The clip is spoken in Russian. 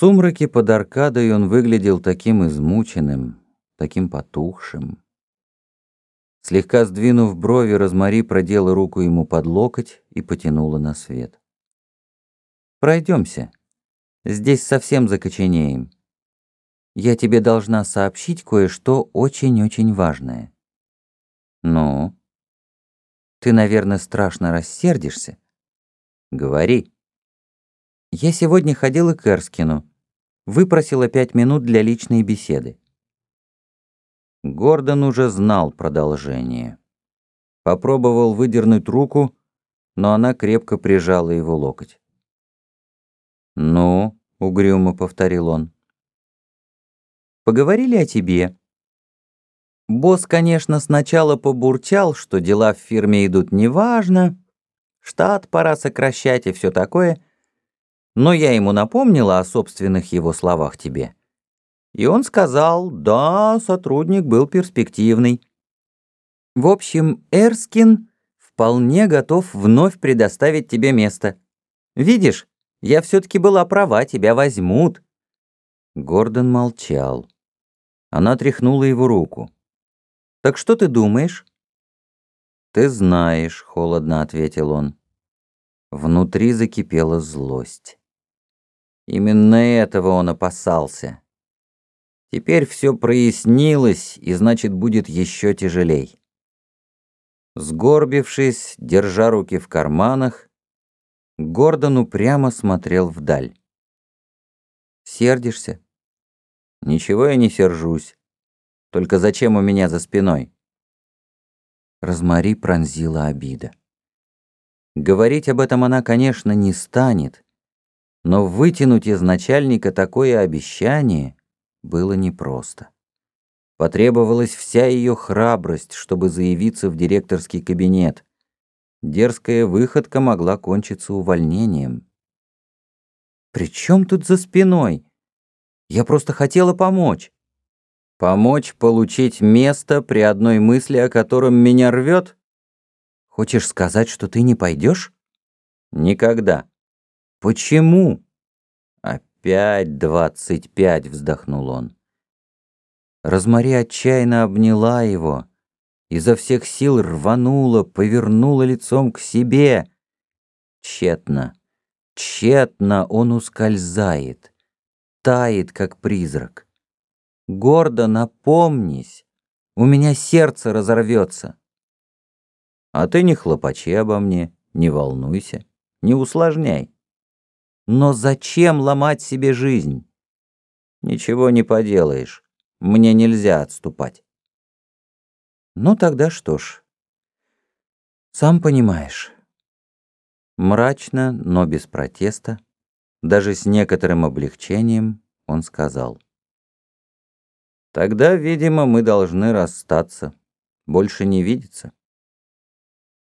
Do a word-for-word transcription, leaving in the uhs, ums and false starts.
сумраке под аркадой он выглядел таким измученным, таким потухшим. Слегка сдвинув брови, Розмари продела руку ему под локоть и потянула на свет. «Пройдемся. Здесь совсем закоченеем. Я тебе должна сообщить кое-что очень-очень важное». «Ну?» «Ты, наверное, страшно рассердишься?» «Говори». «Я сегодня ходила к Эрскину. Выпросила пять минут для личной беседы». Гордон уже знал продолжение. Попробовал выдернуть руку, но она крепко прижала его локоть. «Ну?» — угрюмо повторил он. «Поговорили о тебе. Босс, конечно, сначала побурчал, что дела в фирме идут неважно, штат пора сокращать и все такое, но я ему напомнила о собственных его словах тебе. И он сказал, да, сотрудник был перспективный. В общем, Эрскин вполне готов вновь предоставить тебе место. Видишь, я все-таки была права, тебя возьмут». Гордон молчал. Она тряхнула его руку. «Так что ты думаешь?» «Ты знаешь», — холодно ответил он. Внутри закипела злость. Именно этого он опасался. Теперь все прояснилось, и значит, будет еще тяжелей. Сгорбившись, держа руки в карманах, Гордон упрямо смотрел вдаль. «Сердишься?» «Ничего я не сержусь. Только зачем у меня за спиной?» Розмари пронзила обида. Говорить об этом она, конечно, не станет, но вытянуть из начальника такое обещание было непросто. Потребовалась вся ее храбрость, чтобы заявиться в директорский кабинет. Дерзкая выходка могла кончиться увольнением. «При чем тут за спиной? Я просто хотела помочь». «Помочь получить место при одной мысли, о котором меня рвет? Хочешь сказать, что ты не пойдешь?» «Никогда». «Почему?» «Опять двадцать пять», — вздохнул он. Розмари отчаянно обняла его, изо всех сил рванула, повернула лицом к себе. Тщетно, тщетно он ускользает, тает, как призрак. «Гордо напомнись, у меня сердце разорвется». «А ты не хлопочи обо мне, не волнуйся, не усложняй». «Но зачем ломать себе жизнь?» «Ничего не поделаешь, мне нельзя отступать». «Ну тогда что ж, сам понимаешь». Мрачно, но без протеста, даже с некоторым облегчением, он сказал. «Тогда, видимо, мы должны расстаться, больше не видеться».